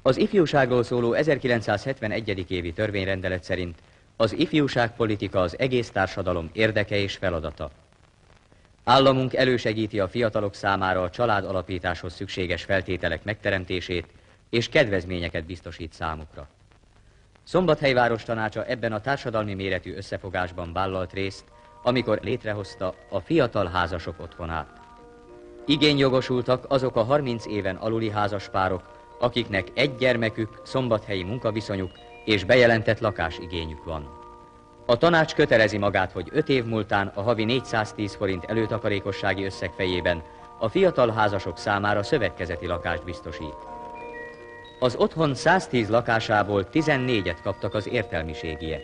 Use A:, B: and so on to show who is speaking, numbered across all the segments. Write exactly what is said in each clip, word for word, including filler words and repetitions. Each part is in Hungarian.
A: Az ifjúságról szóló ezerkilencszázhetvenegyedik évi törvényrendelet szerint az ifjúságpolitika az egész társadalom érdeke és feladata. Államunk elősegíti a fiatalok számára a családalapításhoz szükséges feltételek megteremtését, és kedvezményeket biztosít számukra. Szombathely várostanácsa ebben a társadalmi méretű összefogásban vállalt részt, amikor létrehozta a fiatal házasok otthonát. Igényjogosultak azok a harminc éven aluli házaspárok, akiknek egy gyermekük, szombathelyi munkaviszonyuk és bejelentett lakásigényük van. A tanács kötelezi magát, hogy öt év múltán a havi négyszáztíz forint előtakarékossági összeg fejében a fiatal házasok számára szövetkezeti lakást biztosít. Az otthon száztíz lakásából tizennégyet kaptak az értelmiségiek.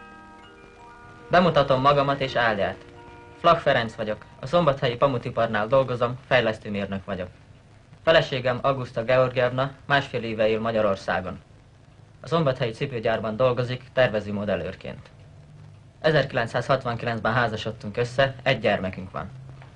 B: Bemutatom magamat és Áldját. Flach Ferenc vagyok, a szombathelyi pamutiparnál dolgozom, fejlesztőmérnök vagyok. Feleségem Auguszta Georgievna másfél éve él Magyarországon. A szombathelyi cipőgyárban dolgozik tervező modellőrként. ezerkilencszázhatvankilencben házasodtunk össze, egy gyermekünk van.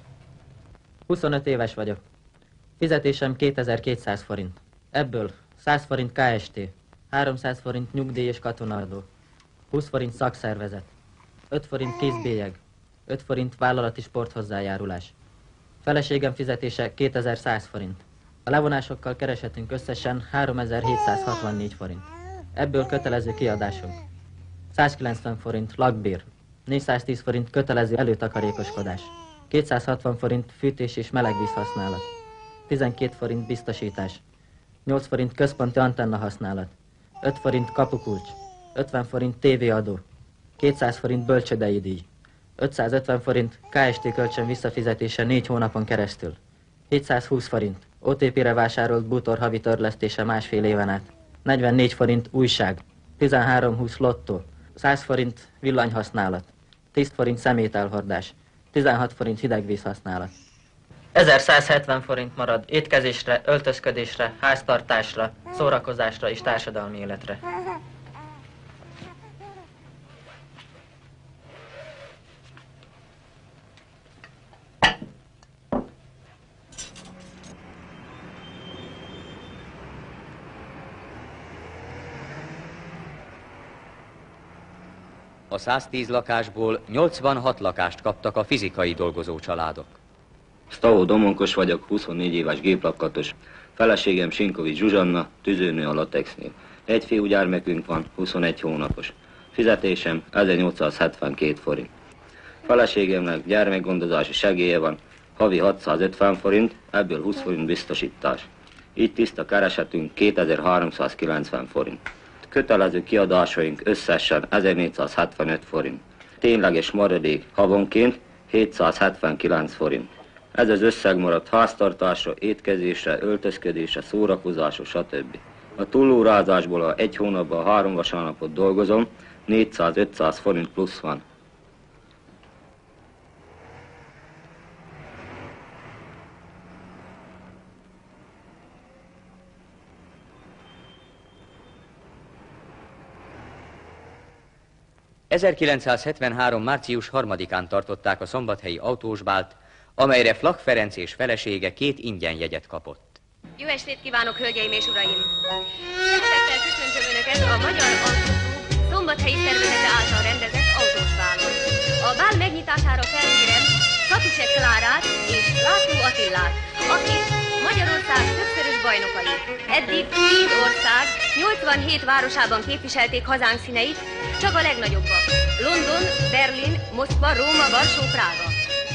B: huszonöt éves vagyok. Fizetésem kétezer-kétszáz forint. Ebből száz forint ká es té, háromszáz forint nyugdíj és katonaadó, húsz forint szakszervezet, öt forint kézbélyeg, öt forint vállalati sporthozzájárulás. Feleségem fizetése kétezer-száz forint. A levonásokkal kereshetünk összesen háromezer-hétszázhatvannégy forint. Ebből kötelező kiadásunk. százkilencven forint lakbér, négyszáztíz forint kötelező előtakarékoskodás, kétszázhatvan forint fűtés és melegvíz használat, tizenkét forint biztosítás, nyolc forint központi antenna használat, öt forint kapukulcs, ötven forint tévéadó, kétszáz forint bölcsödei díj, ötszázötven forint ká es té kölcsön visszafizetése négy hónapon keresztül, hétszázhúsz forint o té pére vásárolt bútor havi törlesztése másfél éven át, negyvennégy forint újság, tizenhárom húsz lottó, száz forint villanyhasználat, tíz forint szemételhordás, tizenhat forint hidegvíz használat. ezerszázhetven forint marad étkezésre, öltözködésre, háztartásra, szórakozásra és társadalmi életre.
A: A száztíz lakásból nyolcvanhat lakást kaptak a fizikai dolgozó családok.
C: Stavó Domonkos vagyok, huszonnégy éves géplakatos. Feleségem Sinkovics Zsuzsanna, tüzőnő a Latexnél. Egy fiúgyermekünk van, huszonegy hónapos. Fizetésem ezernyolcszázhetvenkét forint. Feleségemnek gyermekgondozási segélye van, havi hatszázötven forint, ebből húsz forint biztosítás. Így tiszta keresetünk kétezer-háromszázkilencven forint. Kötelező kiadásaink összesen ezernégyszázhetvenöt forint. Tényleges maradék havonként hétszázhetvenkilenc forint. Ez az összeg maradt háztartásra, étkezésre, öltözködésre, szórakozásra, stb. A túlórázásból a egy hónapban három vasárnapot dolgozom, négyszáz-ötszáz forint plusz van.
A: ezerkilencszázhetvenhárom. március harmadikán tartották a szombathelyi autósbált, amelyre Flach Ferenc és felesége két ingyenjegyet kapott.
D: Jó estét kívánok, hölgyeim és uraim! Szeretettel köszöntöm Önöket a Magyar Autóklub szombathelyi szervezete által rendezett autósbálon. A bál megnyitására felkérem Szatusek Klárát és László Attillát, akik Magyarország többszörös bajnokai. Eddig tíz ország, nyolcvanhét városában képviselték hazánk színeit, csak a legnagyobbak. London, Berlin, Moszkva, Róma, Varsó, Prága.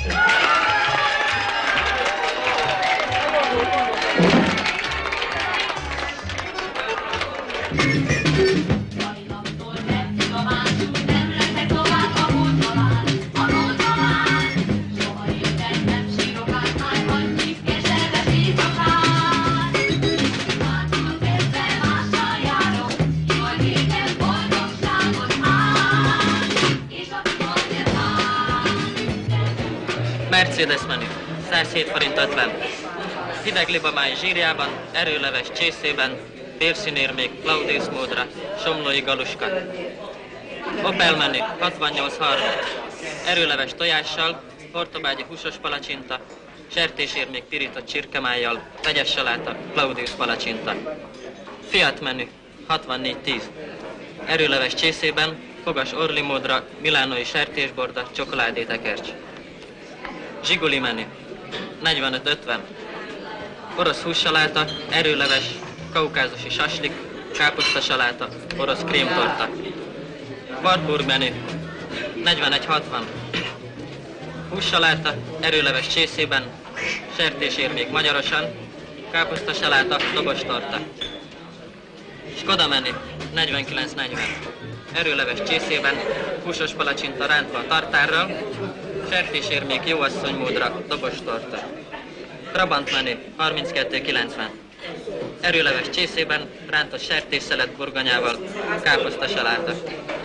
B: Mercedes menü, százhét forint ötven. Hideg libamáj zsírjában, erőleves csészében, bérszínérmék Claudius módra, somlói galuska. Opel menü, hatvannyolc harminc. Erőleves tojással, portobágyi húsos palacsinta, sertésérmék pirított csirkemájjal, vegyes saláta, Claudius palacsinta. Fiat menü, hatvannégy tíz. Erőleves csészében, fogas orlimódra, milánói sertésborda, csokoládétekercs. Zsiguli menü, negyvenöt ötven. Orosz hússaláta, erőleves, kaukázusi saslik, káposztasaláta, orosz krémtorta. Wartburg menü, negyvenegy hatvan. Hússaláta, erőleves csészében, sertésérmék magyarosan, káposztasaláta, dobostorta. Skoda menü, negyvenkilenc negyven. Erőleves csészében, húsos palacsinta rántva a tartárral, sertésérmék jóasszonymódra, dobostorta. Trabant menü, harminckettő kilencven. Erőleves csészében, rántott sertésszelet burgonyával, káposztasaláta.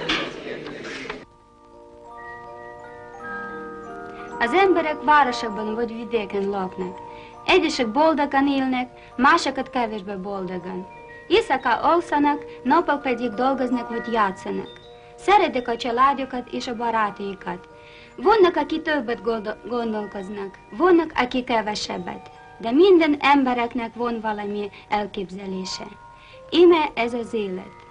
E: Az emberek városokban vagy vidéken laknak. Egyesek boldogan élnek, másokat kevésbé boldogan. Éjszaka alszanak, nappal pedig dolgoznak vagy játszanak. Szeretik a családjukat és a barátaikat. Vannak, akik többet gondolkoznak, vannak, akik kevesebbet. De minden embereknek van valami elképzelése. Íme ez az élet.